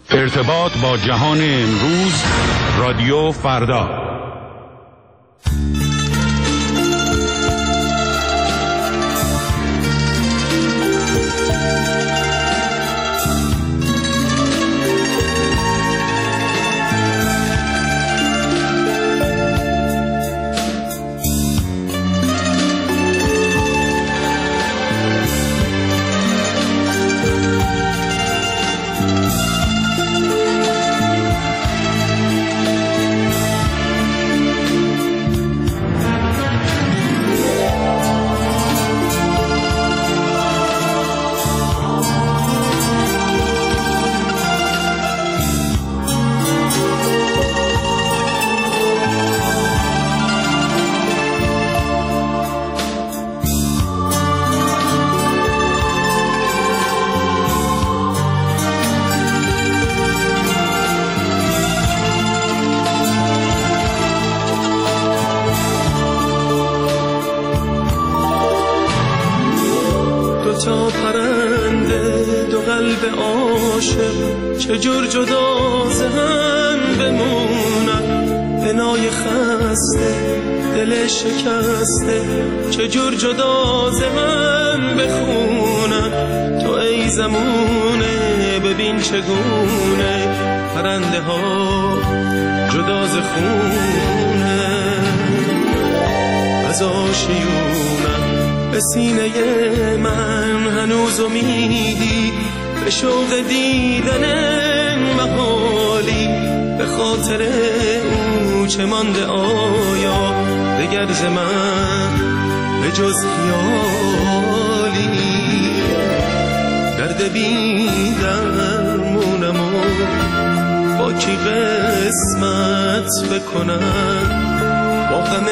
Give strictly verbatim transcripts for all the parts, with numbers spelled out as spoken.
ارتباط با جهان امروز، رادیو فردا. چجور جدا ز هم بمونن، بنای خسته دل شکسته چجور جدا ز هم بخونن. تو ای زمونه ببین چگونه پرنده ها جدا ز خونه از آشیونن. به سینه من هنوز امیدی به شوق دیدن محالی، به خاطر او چه مانده آیا دگر ز من به جز خیالی. درد بی درمونم و با کی قسمت بکنم، با غم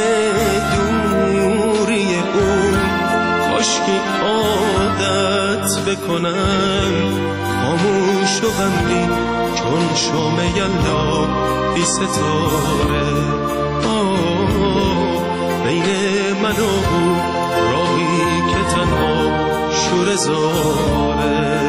دوری او کاشکی عادت بکنم. خاموش و غمگین چون شام یلدا بی ستاره، بین من و او راهی که تنها شوره زاره.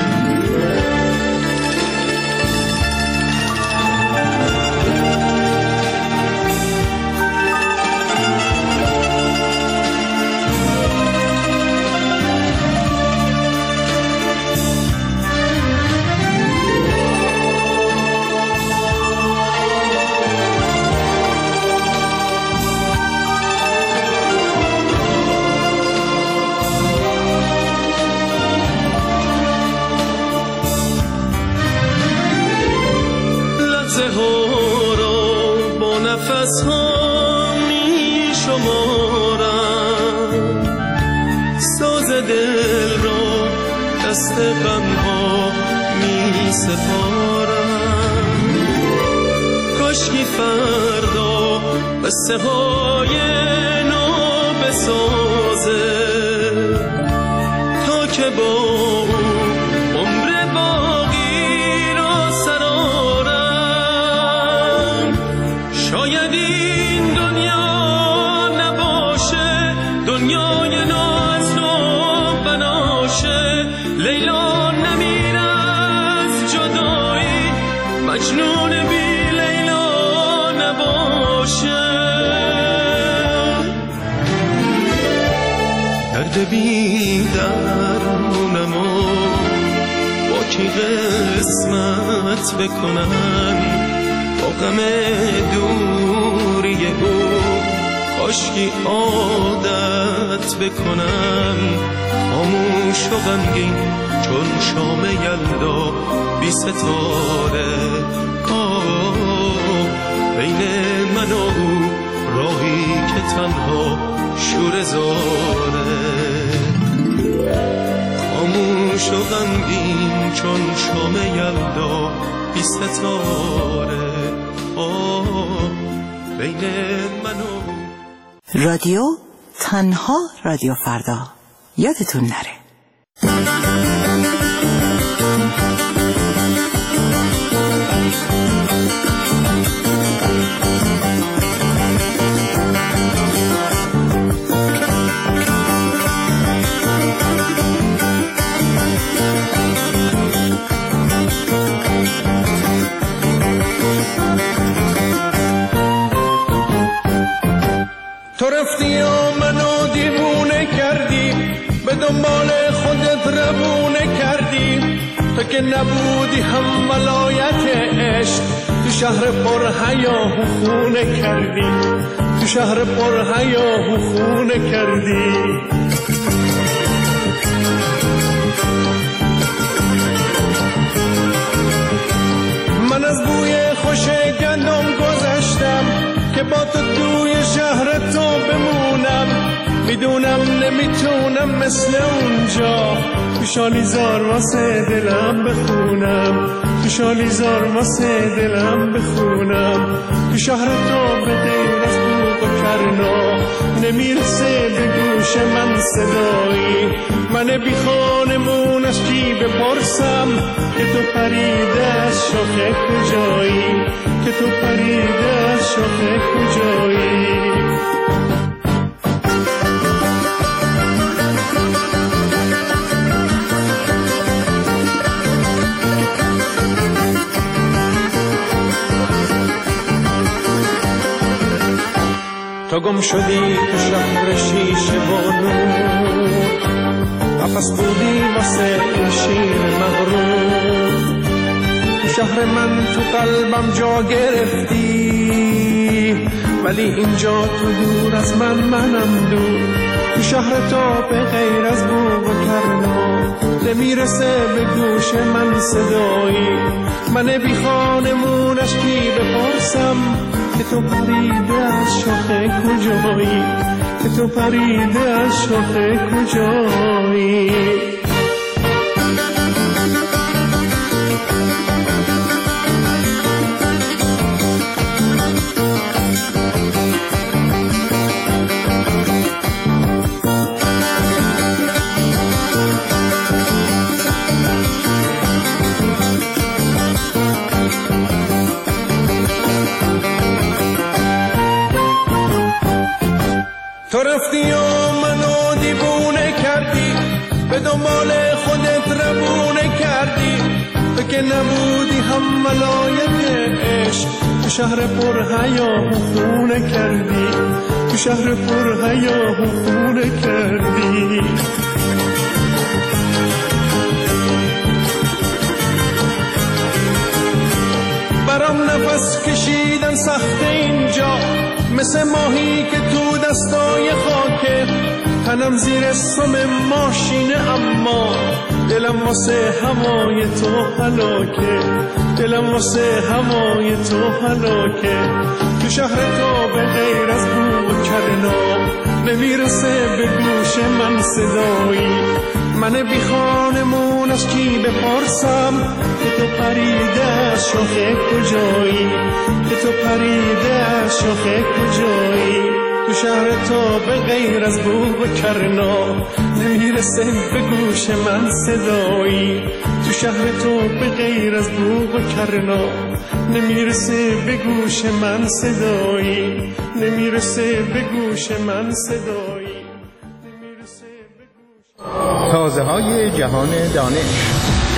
نفس ها می شمارم، ساز دل را دست غم ها می سپارم. کاشکی فردا قصه های نو بسازه تا که با او عمر باقی را سرارم. شاید این دنیا نباشه دنیای ناز و بناشه، لیلا نمیره از جدایی، مجنون بی لیلا نباشه. درد بی درمونم و با کی قسمت بکنم، با غم دوری او کاشکی عادت بکنم. خاموش و غمگین چون شام یلدا بی ستاره، بین من و او راهی که تنها شوره زاره. خاموش و غمگین چون شام یلدا بی ستاره، بین من و رادیو تنها رادیو فردا. یادتون نره. به دنبال خودت روونه کردی، تو که نبودی هم ولایت عشق، تو شهر پر حیا و خونه کردی، تو شهر پر حیا و خونه کردی. من از بوی خوش گندم گذشتم که با تو توی شهر تو بمونم، میدونم نمیتونم مثل اونجا تو شالیزار واسه دلم بخونم، تو شالیزار واسه دلم بخونم. تو شهر تو به غیر از بوق و کرنا نمیرسه به گوش من صدایی، من بی خانمون از کی بپرسم که تو پریده از شاخه کجایی، که تو پریده از شاخه کجایی. تو گم شدی تو شهر شیشه و نور، قفس بودی واسه این شیر مغرور. تو شهر من تو قلبم جا گرفتی، ولی اینجا تو دور از من منم دور. تو شهر تو به غیر از بوق و کرنا نمیرسه به گوش من صدایی، من بی خانمون از کی بپرسم که تو پریده از شاخه کجایی، که تو پریده از شاخه کجایی. تو رفتی و منو دیوونه کردی، به دنبال خودت روونه کردی، تو که نبودی هم ولایت عشق، تو شهر پر حیا و خونه کردی، تو شهر پر حیا و خونه کردی. برام نفس کشیدن سخت اینجا، مثل ماهی که تو دستای خاکه، تنم زیر سم ماشینه اما دلم واسه هوای تو هلاکه، دلم واسه هوای تو هلاکه. تو شهر تو به غیر از بوق و کرنا نمیرسه به گوش من صدایی، من بی خانمون از کی بپرسم که تو پریده از شاخه کجایی، که تو پریده از شاخه کجایی. تو شهر تو به غیر از بوق و کرنا نمیرسه به گوش من صدایی، تو شهر تو به غیر از بوق و کرنا نمیرسه به گوش من صدایی، نمیرسه به گوش من صدایی. تازه های جهان دانش.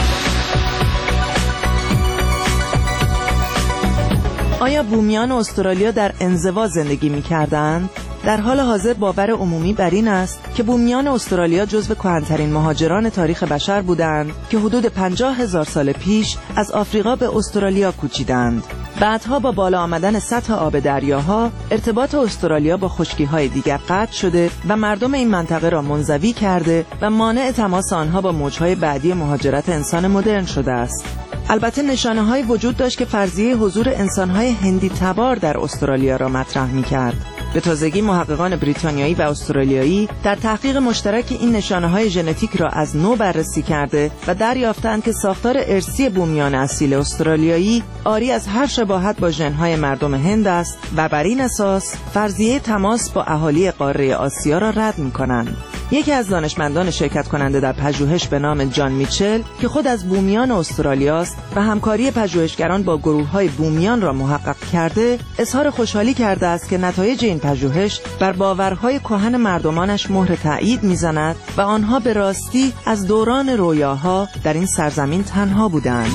آیا بومیان استرالیا در انزوا زندگی می کردند؟ در حال حاضر باور عمومی بر این است که بومیان استرالیا جزو کهن‌ترین مهاجران تاریخ بشر بودند که حدود پنجاه هزار سال پیش از آفریقا به استرالیا کوچیدند. بعدها با بالا آمدن سطح آب دریاها ارتباط استرالیا با خشکی‌های دیگر قطع شده و مردم این منطقه را منزوی کرده و مانع تماس آنها با موج‌های بعدی مهاجرت انسان مدرن شده است. البته نشانه‌هایی وجود داشت که فرضیه حضور انسان‌های هندی تبار در استرالیا را مطرح می‌کرد. به تازگی محققان بریتانیایی و استرالیایی در تحقیق مشترک این نشانه‌های ژنتیک را از نو بررسی کرده و دریافتند که ساختار ارثی بومیان اصیل استرالیایی عاری از هر شباهت با ژن‌های مردم هند است و بر این اساس فرضیه تماس با اهالی قاره آسیا را رد می‌کنند. یکی از دانشمندان شرکت کننده در پژوهش به نام جان میچل که خود از بومیان استرالیاست و همکاری پژوهشگران با گروه‌های بومیان را محقق کرده، اظهار خوشحالی کرده است که نتایج این پژوهش بر باورهای کهن مردمانش مهر تأیید می‌زند و آنها به راستی از دوران رویاها در این سرزمین تنها بودند.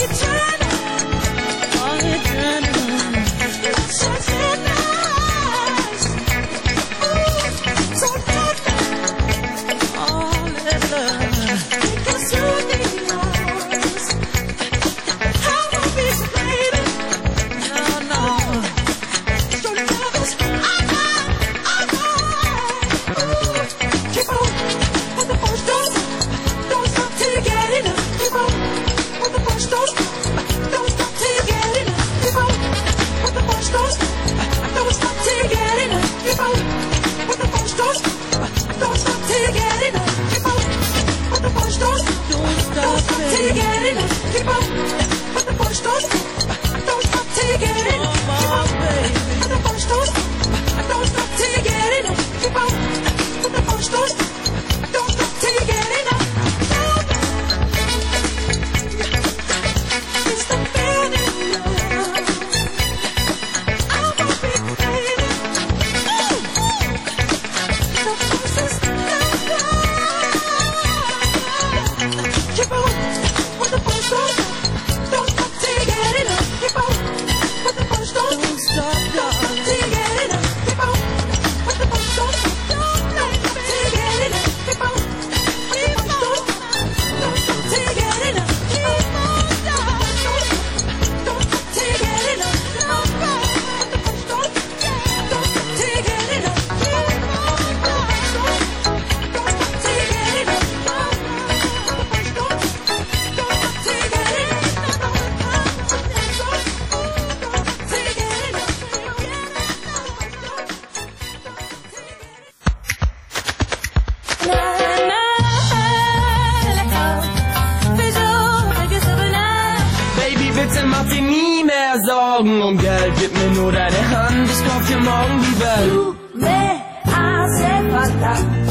Sorgen um Geld, gib mir nur deine Hand, ich kauf dir morgen die Welt. Tu me hace falta,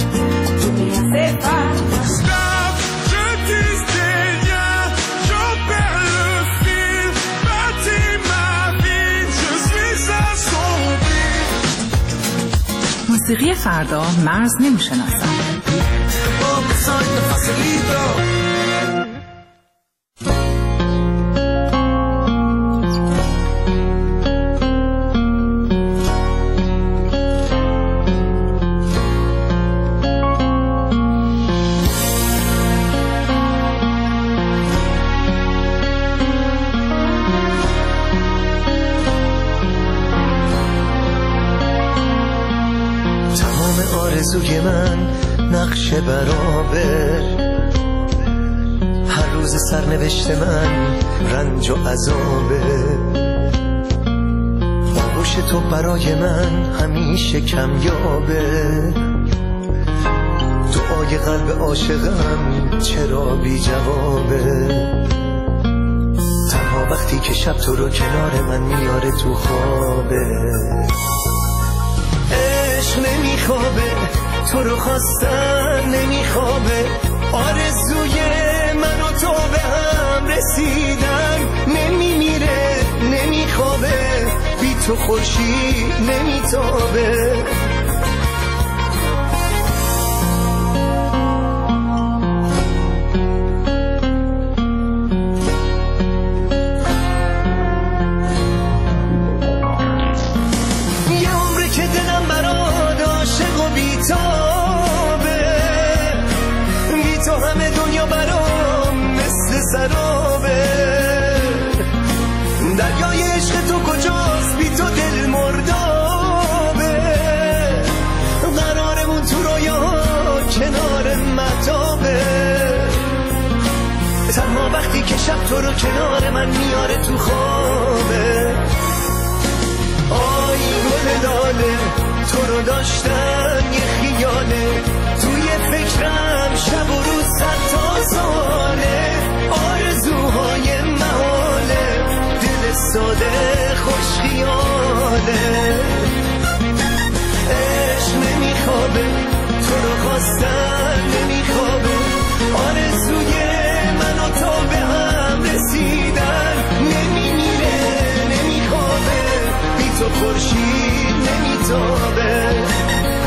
tu me hace falta. Stop, je disais rien, j'en perds le fil, bâtis ma vie, je suis à son fil. موسیقی فردا مرز نمیشناسم. آرزوی من نقش برابر، هر روز سرنوشت من رنج و عذابه، آغوش تو برای من همیشه کمیابه، دعای قلب عاشقم چرا بی جوابه، تنها وقتی که شب تو رو کنار من میاره تو خوابه، عشق نمیخوابه تو رو خواستن نمیخوابه، آرزوی من و تو به هم رسیدن نمیمیره نمیخوابه، بی تو خورشید نمیتابه. سرابه دریای عشق تو کجاست بی تو دل مردابه، قرارمون تو رویاها کنار مهتابه، تنها وقتی که شب تو رو کنار من میاره تو خوابه، آی گل لاله تو رو داشتن یه خیاله، توی فکرم شب و روز صد تا ساله، آرزوهای محاله، دل ساده خوش خیاله، عشق نمیخوابه تو رو خواستن نمیخوابه، آرزوی من و تو به هم رسیدن نمیمیره نمیخوابه، بی تو خورشید نمیتابه.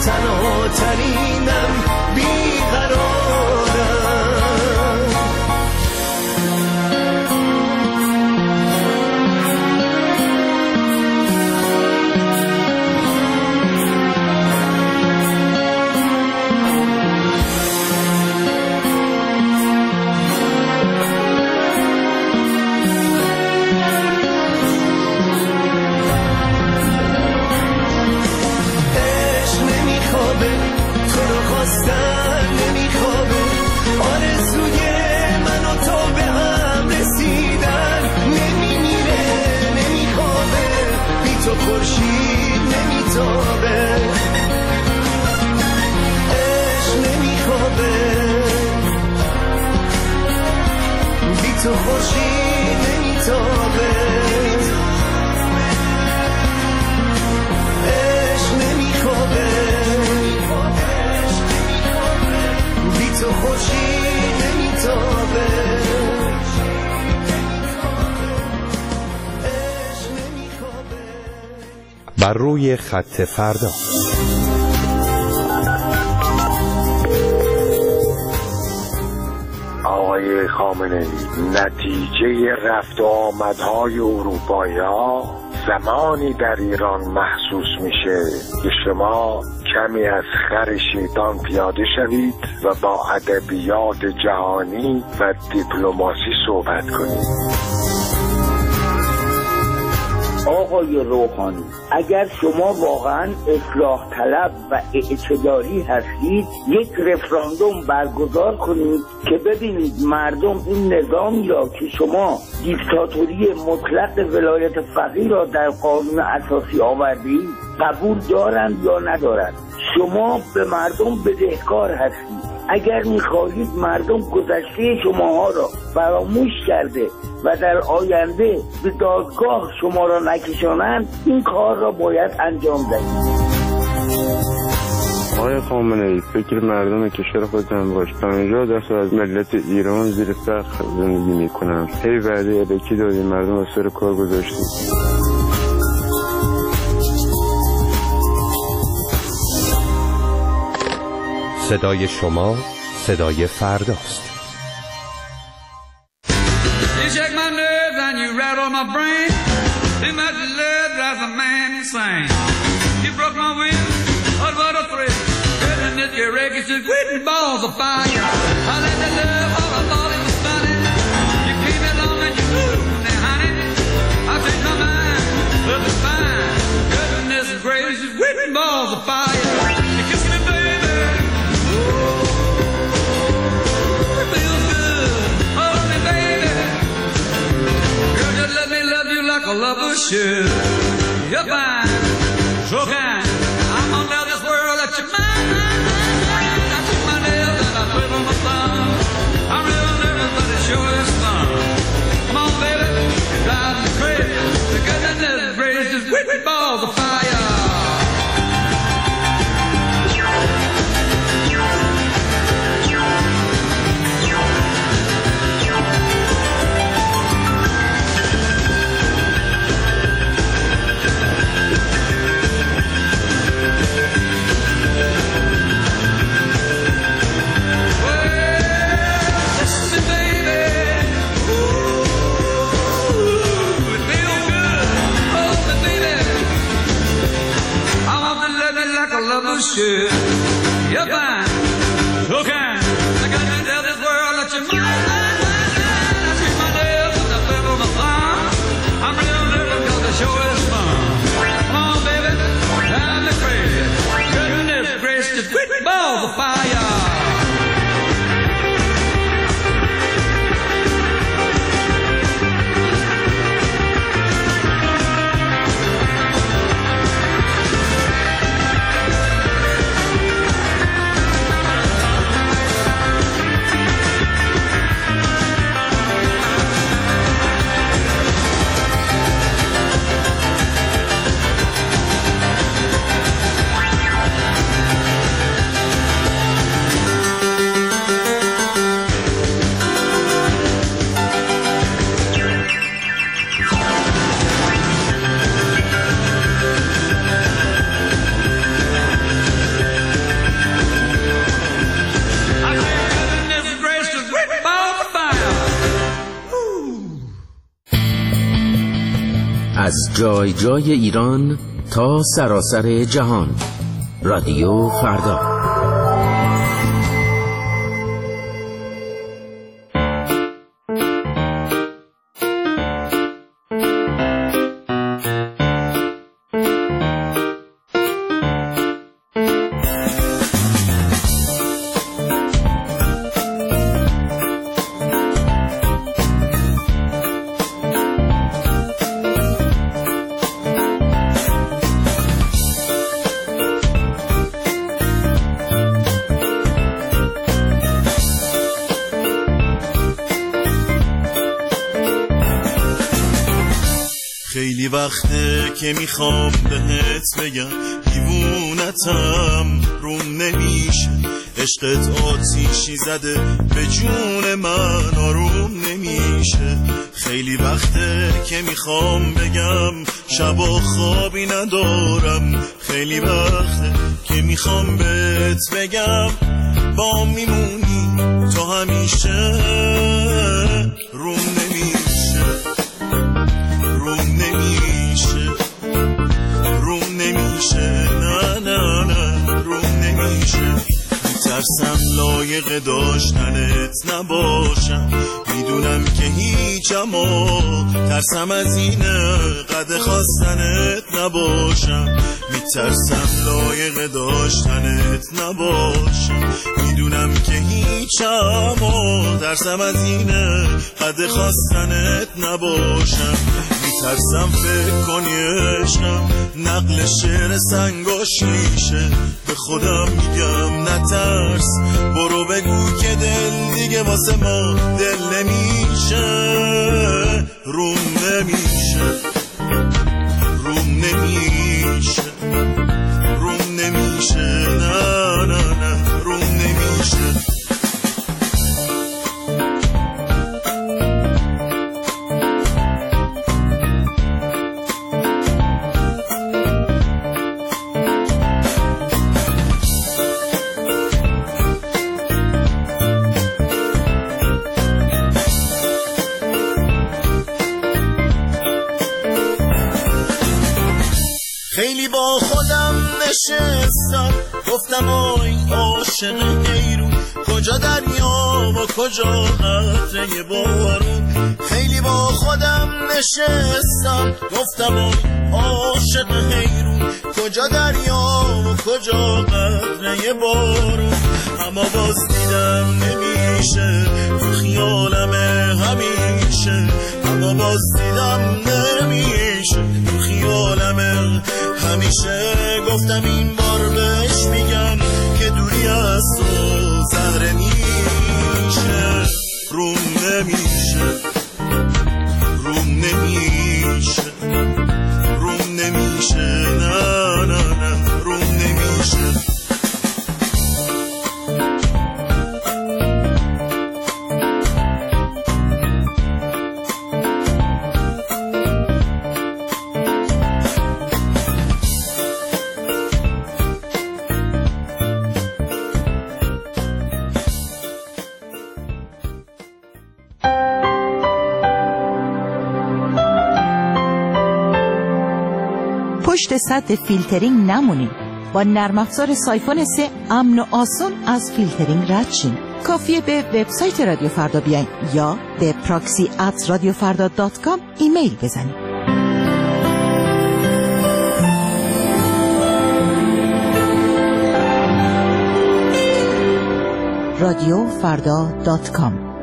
تنها ترینم بیقرارم. تو خورشید نمیتابه، عشق نمیخوابه، بی تو خورشید نمیتابه، عشق نمیخوابه. بر روی خط فردا. آقای خامنه‌ای، نتیجه رفت و آمدهای اروپایی‌ها زمانی در ایران محسوس میشه که شما کمی از خر شیطان پیاده شوید و با ادبیات جهانی و دیپلماسی صحبت کنید. آقای روحانی، اگر شما واقعا اصلاح طلب و اعتدالی هستید، یک رفراندوم برگزار کنید که ببینید مردم این نظامی را که شما دیکتاتوری مطلق ولایت فقیه را در قانون اساسی آوردید قبول دارند یا ندارند. شما به مردم بدهکار هستید. اگر میخواهید مردم گذشته شماها را فراموش کرده و در آینده به دادگاه شما را نکشانند، این کار را باید انجام دهید. آقای خامنه‌ای، فکر مردم کشور خودتان باش. پنجاه درصد از ملت ایران زیر سقف زندگی میکنند. هی وعده الکی دادید، مردم از سر کار گذاشتید. صدای شما صدای فرداست. You shake my nerves and you rattle my brain. Too much love drives a man insane. You broke my will, oh what a thrill. Goodness, your records just quitting balls of fire. I let the love all I thought it was funny. You came along and you moved me, honey. I changed my mind, love is fine. Goodness gracious, quitting balls of fire. You kissed me, baby. Like a lover should. You're fine, so kind. I'm gonna tell this world that you're mine. I took my nails and I put on my thumb. I'm real nervous, but it sure is fun. Come on, baby, you drive me crazy. The goodness gracious, whipping balls of fire. Should. You're fine, so kind. I got to tell this world that you're mine. I treat my nails with a flip of my thumb. I'm real nervous because the show is fun. Come on, baby, drive me crazy. Goodness gracious, quick balls of fire. جای جای ایران تا سراسر جهان. رادیو فردا. خیلی وقته که میخوام بهت بگم دیوونتم روم نمیشه، عشقت آتیشی زده به جون من آروم نمیشه. خیلی وقته که میخوام بگم شبا خوابی ندارم، خیلی وقته که میخوام بهت بگم با میمونی تا همیشه. روم نمیشه، روم نمیشه، روم نمیشه، نه نه نه روم نمیشه. میترسم لایق داشتنت نباشم، میدونم که هیچ، اما ترسم از اینه قد خواستنت نباشم. میترسم لایق داشتنت نباشم، میدونم که هیچ، اما ترسم از اینه قد خواستنت نباشم. میترسم فکر کنی عشقم نقل شعر سنگاشیشه، به خودم میگم نترس، برو بگو که دل دیگه واسه ما دل نمیشه. روم نمیشه، روم نمیشه، روم نمیشه، نه نه نه روم نمیشه. خیلی با خودم نشستم گفتم آی عاشق حیرون، کجا دریا و کجا قطره بارون. خیلی با خودم نشستم گفتم آی عاشق حیرون، کجا دریا و کجا قطره بارون. اما باز دیدم نمیشه تو خیالمه همیشه، اما باز دیدم نمیشه تو خیالمه همیشه. گفتم این بار بهش میگم که دوری از تو زهره میشه. روم نمیشه، روم نمیشه، روم نمیشه، نه نه نه روم نمیشه. پشت سطح فیلترینگ نمونید. با نرم افزار سایفون سه امن و آسان از فیلترینگ رد شین. کافیه به وبسایت رادیو فردا بیاین یا به پراکسی ات رادیو فردا دات کام ایمیل بزنید. رادیو فردا دات کام.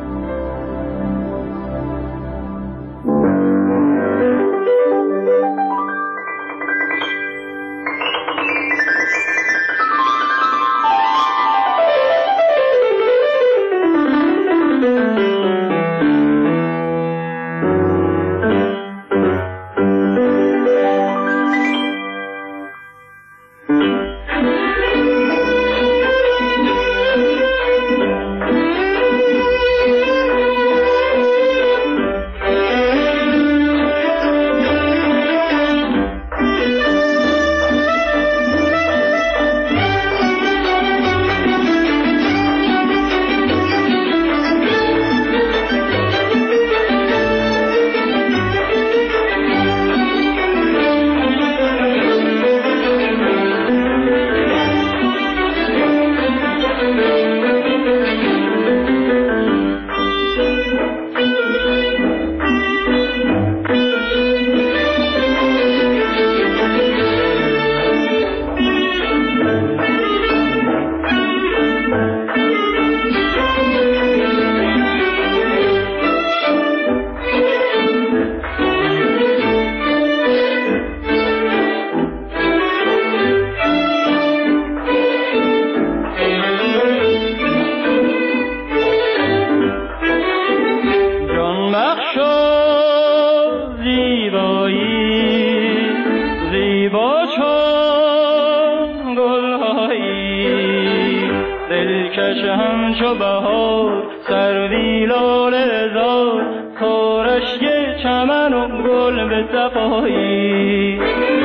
دلکش همچو بهار سروی لاله زار کارش یه چمن و گل به صفایی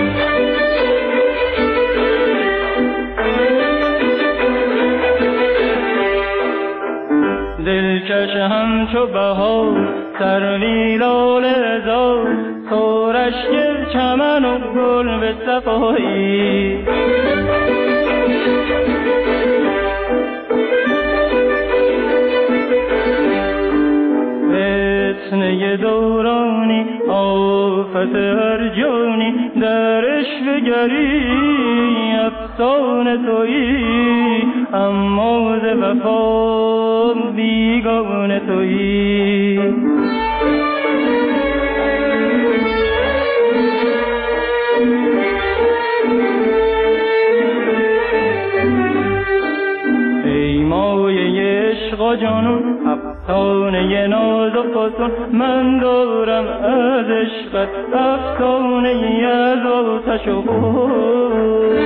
دلکش همچو بهار سروی لاله زار کارش یه چمن و گل به صفایی فتنه دورانی آفت هر جانی درش بگری افسانه تویی اما ز وفا بیگانه تویی ای مایه عشق جانون افسانه ناز و فسون من دارم از عشقت افسانه ای از آتش و خون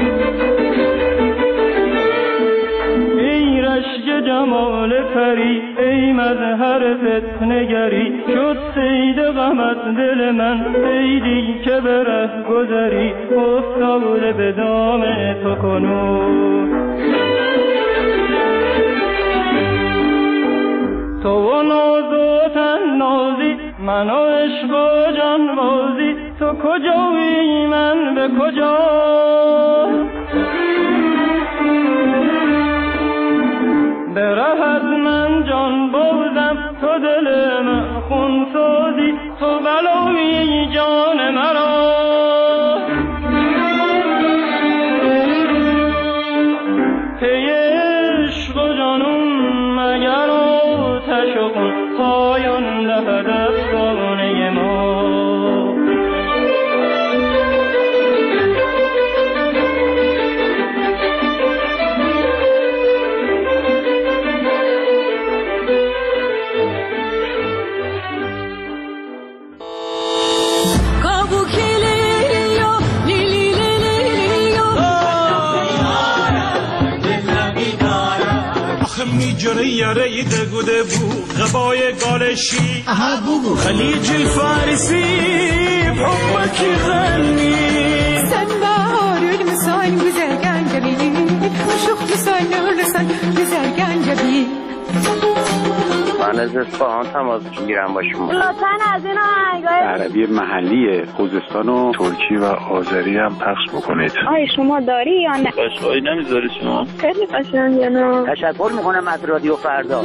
ای رشک جمال پری ای مظهر فتنگری شد صید غمت دل من صیدی که به ره گذری افتاده به دام تو کنون تو و ناز و تن نازی من و عشق و جان بازی تو کجایی من به کجا به ره از من جان بازم تو دل من خون سازی تو بلایی جان مرا پی عشق و جانون مگر آتش و خون پایان دهد افسانه ما میجره یاره دگوده بو غبای گالشی اها بو خلیج الفارسی بحبك غني sen baharül misal güzel gencebi Uşuk misal nurlusan güzel gencebi من از اصفهان تماس میگیرم با شما لطفاً از این آهنگای عربی محلی خوزستان و ترکی و آذری هم پخش بکنید. آیا شما داری یا نه؟ قشقایی نمیذاری شما؟ خیلی قشنگه نه. تشکر میکنم از رادیو فردا.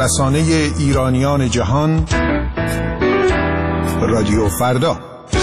رسانه ایرانیان جهان، رادیو فردا.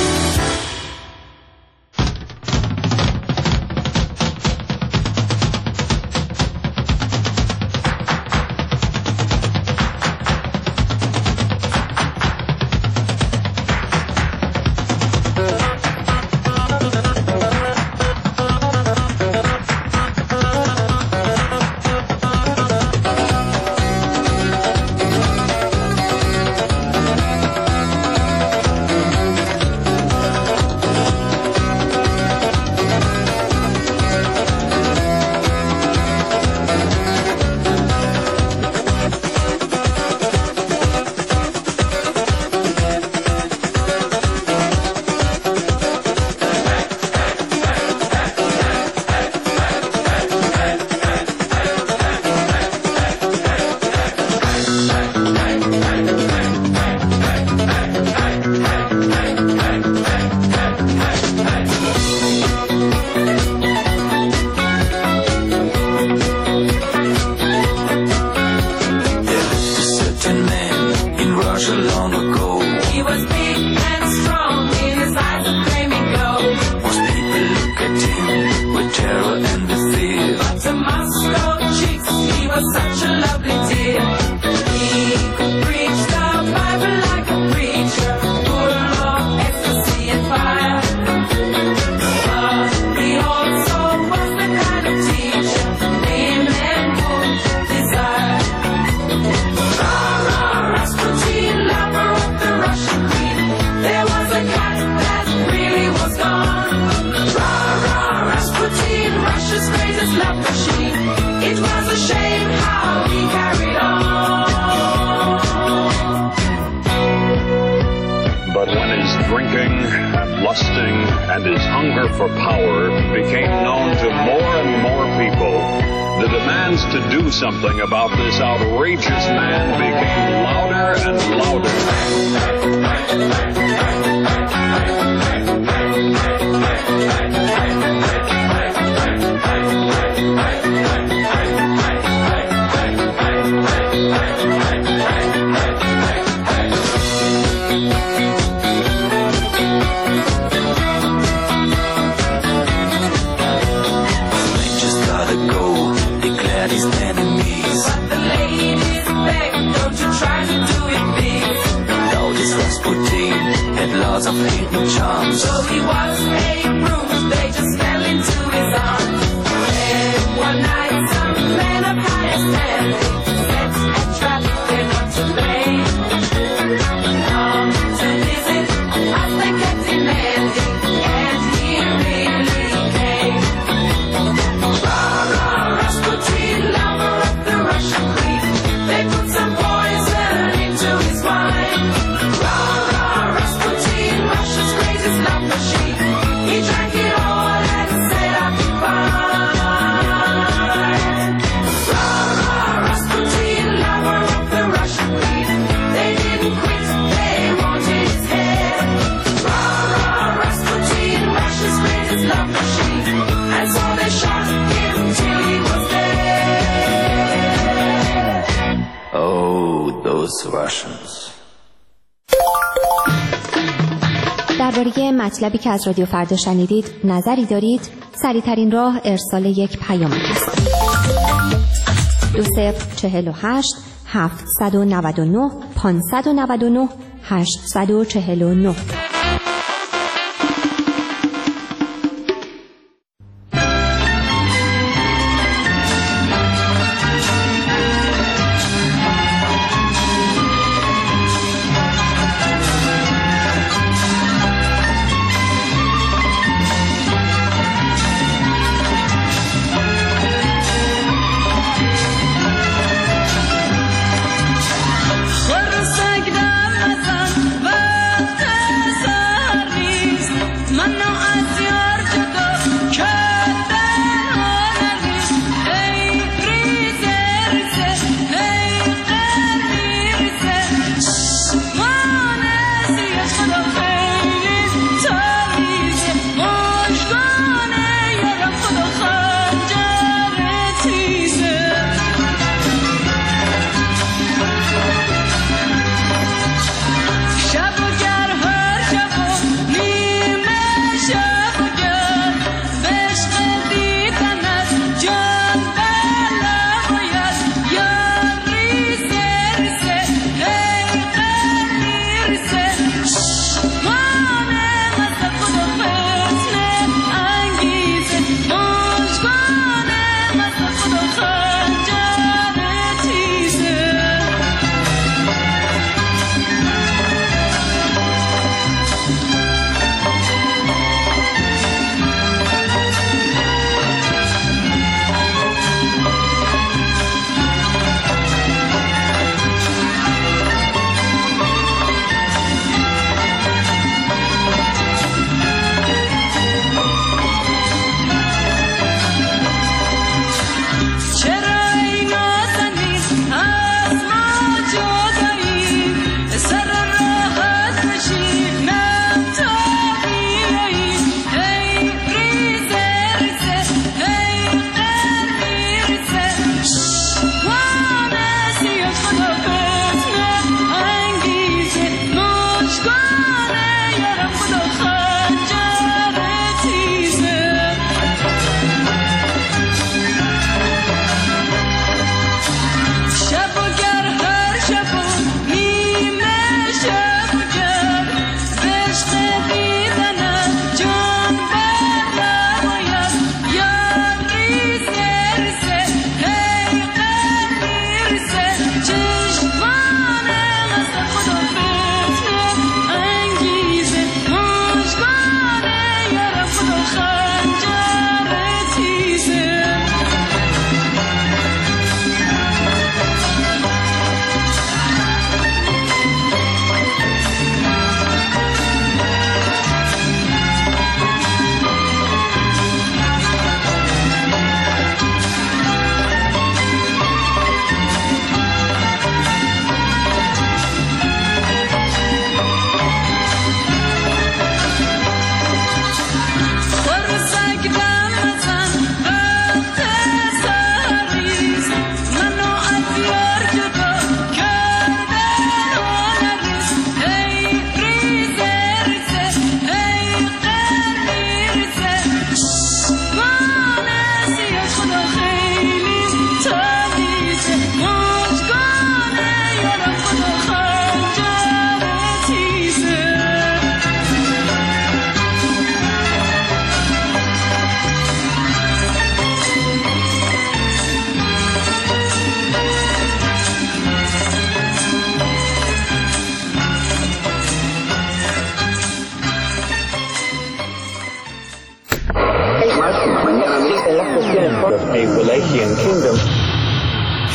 Something about this outrageous man became louder and louder. Of hidden charms. So he was a bruise, they just fell into his arms. And one night some men of higher standing set a trap, they're not to blame. Come to visit us, they kept demanding, and he really came. Rah, rah, Rasputin, lover of the Russian queen. They put some poison into his wine. Rah, rah, Rasputin, Russia's greatest love machine. He drank it all and said I'll be fine. Rah, rah, Rasputin, lover of the Russian queen. They didn't quit, they wanted his head. Rah, rah, Rasputin, Russia's greatest love machine. And so they shot him till he was dead. Oh, those Russians. درباره مطلبی که از رادیو فردا شنیدید نظری دارید؟ سریع‌ترین راه ارسال یک پیام است. دو صفر چهل و هشت هفتصد و نود و نه پانصد و نود و نه هشتصد و چهل و نه. خرسک در نزن وقت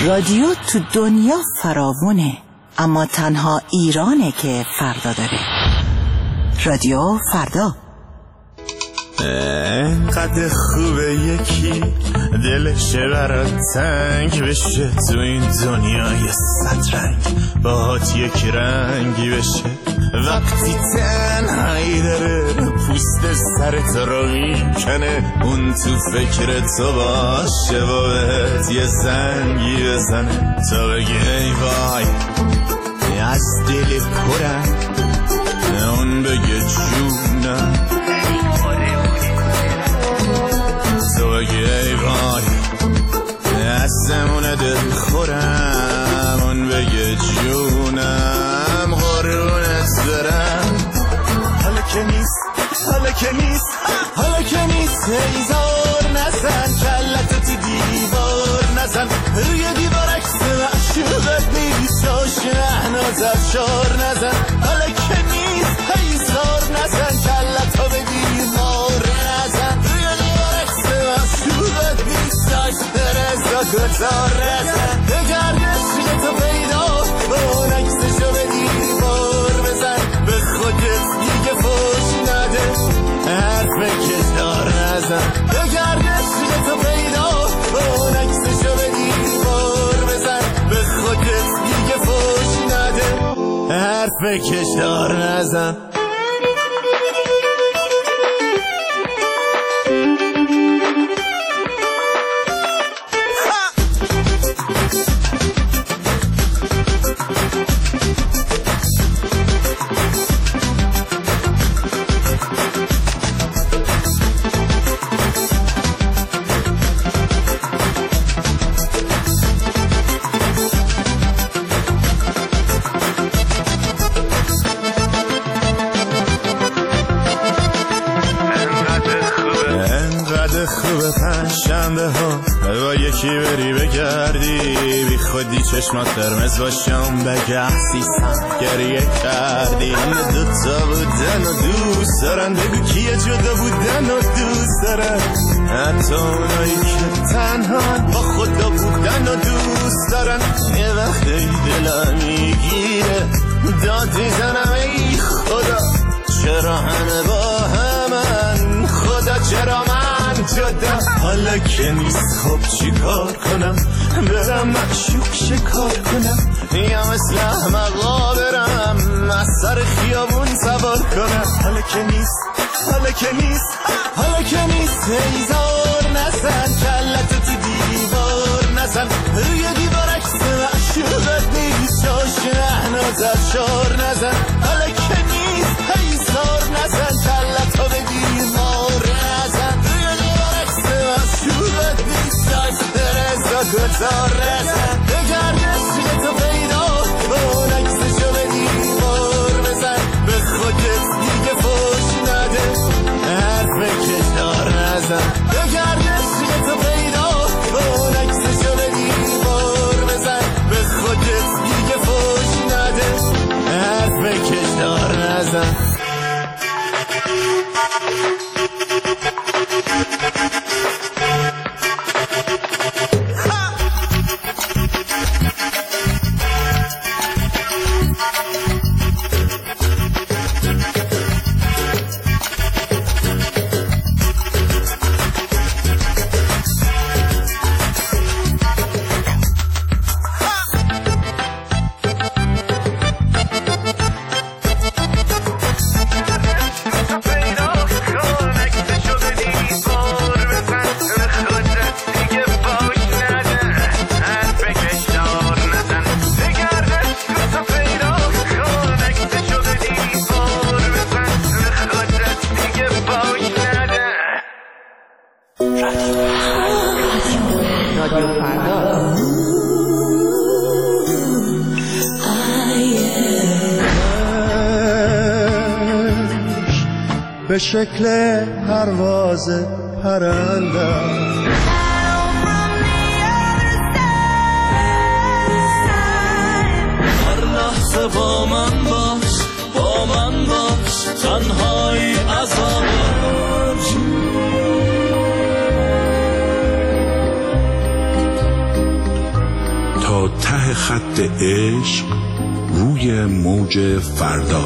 رادیو تو دنیا فراوونه، اما تنها ایرانه که فردا داره. رادیو فردا. انقدر خوبه یکی دلش برات تنگ بشه، تو این دنیای صد رنگ باهات یک رنگی بشه. وقتی تنهایی داره پوست سرت رو میکنه، اون تو فکر تو باشه و بهت یه زنگی بزنه، تا بگی ای وای از دل پرم، اون بگه جونم، تو بگی ای وای دستمونه دل خورم، اون بگه جونم قربونت برم. حالا که نیست، حالا که نیست، حالا که نیست، هیزار نزن کلتو تو دیوار نزن، روی دیوار عکس معشوقت نیست و شهناز افشار نزن. حالا که نیست، هیزار نزن کلتو به دیوار نزن، روی دیوار عکس معشوقت نیست و شهناز افشار نزن. بگردش که تو پیدا اون عکسشو به دیوار بزن، به خودت دیگه فوش نده، حرف کشدار نزن. بگردش که تو پیدا اون عکسشو به دیوار بزن، به خودت دیگه فوش نده، حرف کشدار نزن. شنبه ها با یکی بری بگردی، بی خودی چشمات قرمز باشم بگه احسیسم گریه کردی. همه دوتا بودن و دوست دارن، بگو کیه جدا بودن و دوست دارن، حتی اونایی که تنها با خدا بودن و دوست دارن. یه وقتی دلم میگیره داد میزنم ای خدا، چرا همه با همن، خدا چرا من جدا. حالا که نیست خب چی کار کنم، برم معشوق شکار کنم، یا مثل احمقا برم از سر خیابون سوار کنم. حالا که نیست، حالا که نیست، حالا که نیست، هیزار نزن کلتو تو دیوار نزن، روی دیوار عکس معشوقت نیست و شهناز افشار نزن. حالا که نیست، هیزار نزن کلتو به دیوار نزن، روی دیوار عکس معشوقت نیست و شهناز افشار نزن. بگردش که تو پیدا اون عکسشو به دیوار بزن، به خودت دیگه فوش نده، حرف کشدار نزن. بگردش که تو پیدا اون عکسشو به دیوار بزن، به خودت دیگه فوش نده، حرف کشدار نزن. به شکل پرواز پرنده هر لحظه با من باش، با من باش، تنهایی عذاب خط عشق روی موج فردا.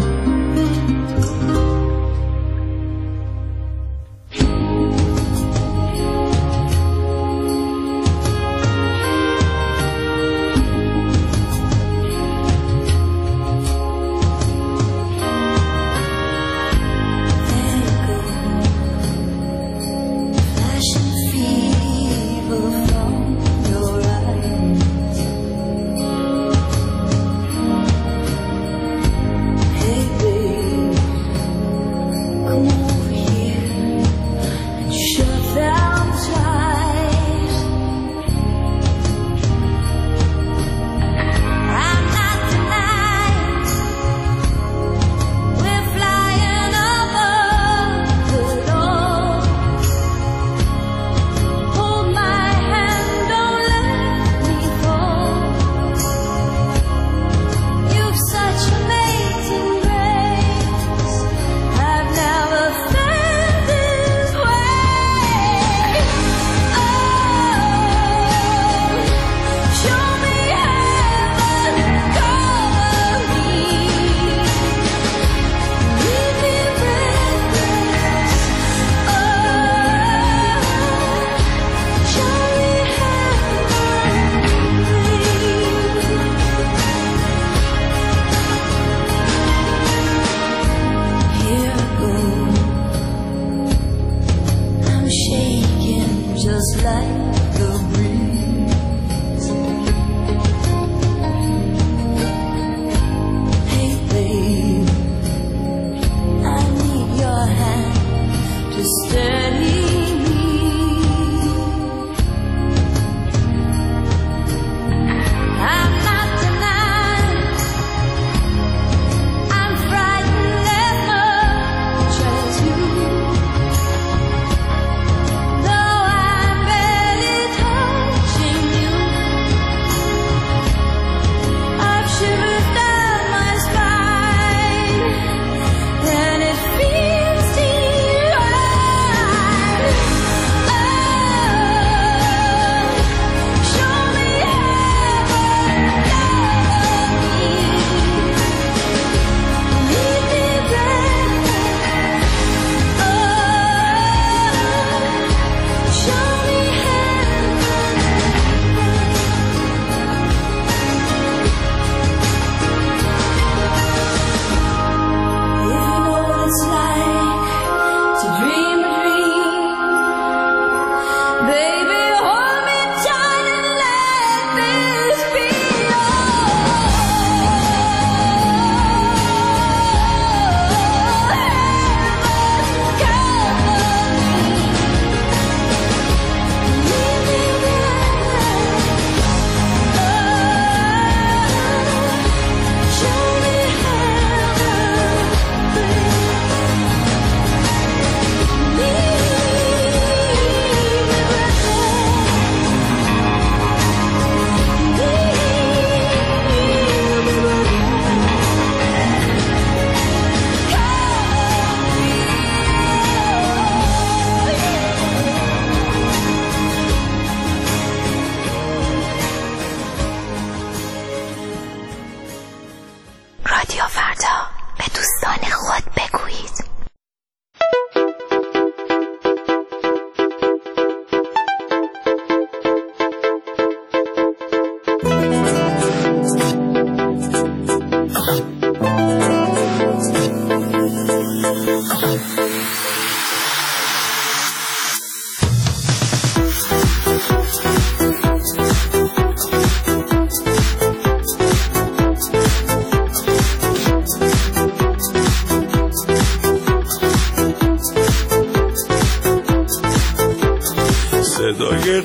صدای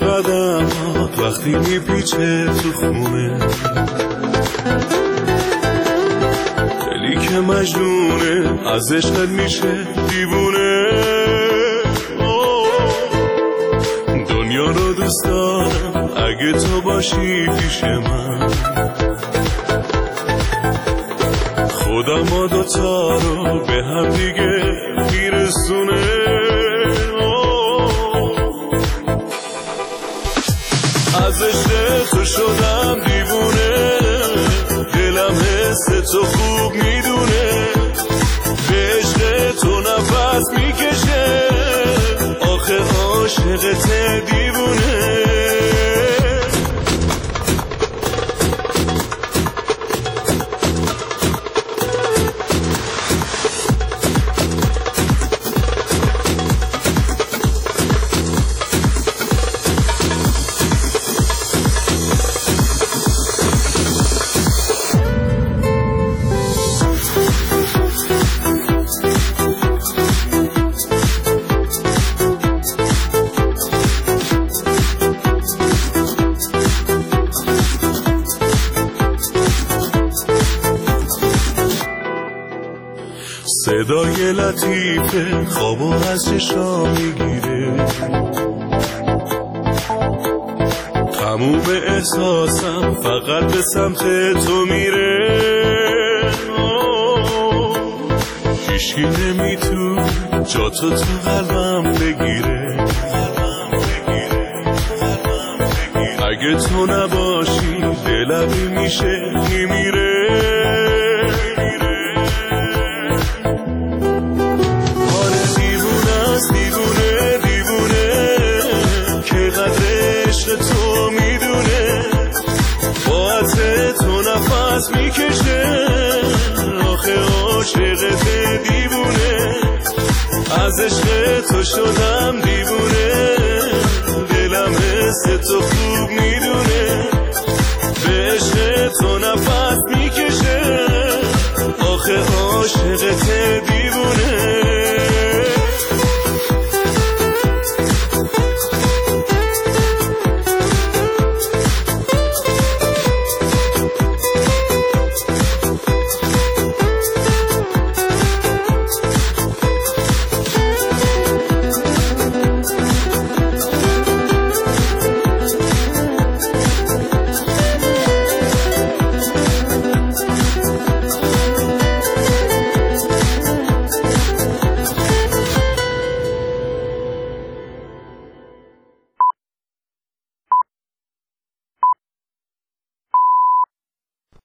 قدمات وقتی میپیچه تو خونه، دلی که مجنونه از عشقت میشه دیوونه. دنیا رو دوست دارم اگه تو باشی پیش من، خدا ما دوتا رو به هم دیگه میرسونه. از عشق تو شدم دیوونه، صدای لطیفه خوابو از چشام میگیره، تموم احساسم فقط به سمت تو میره. هیچکی نمیتونه جاتو تو قلبم بگیره، اگه تو نباشی دلم میشه میمیره. آره دیوونه است دیوونه دیوونه که قدر عشق تو میدونه، با عطر تو نفس میکشه، آخه عاشقت دیوونه، از عشق تو شدم دیوونه، دلم حس تو خوب میدونه، به عشق تو نفس میکشه، آخه عاشقت دیوونه.